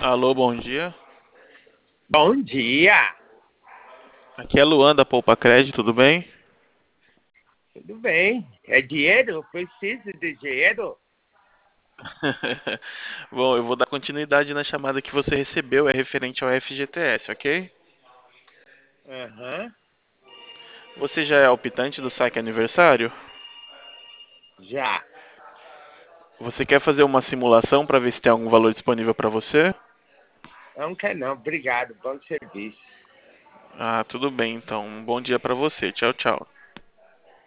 Alô, bom dia. Bom dia, Aqui é Luan da Poupa Crédito, tudo bem? tudo bem? É dinheiro? Preciso de dinheiro? Bom, eu vou dar continuidade na chamada que você recebeu, é referente ao FGTS, ok? Aham, Você já é optante do saque aniversário? já. Você quer fazer uma simulação para ver se tem algum valor disponível para você? Não quer não, obrigado, bom serviço. Ah, tudo bem então. Um bom dia para você. Tchau, tchau.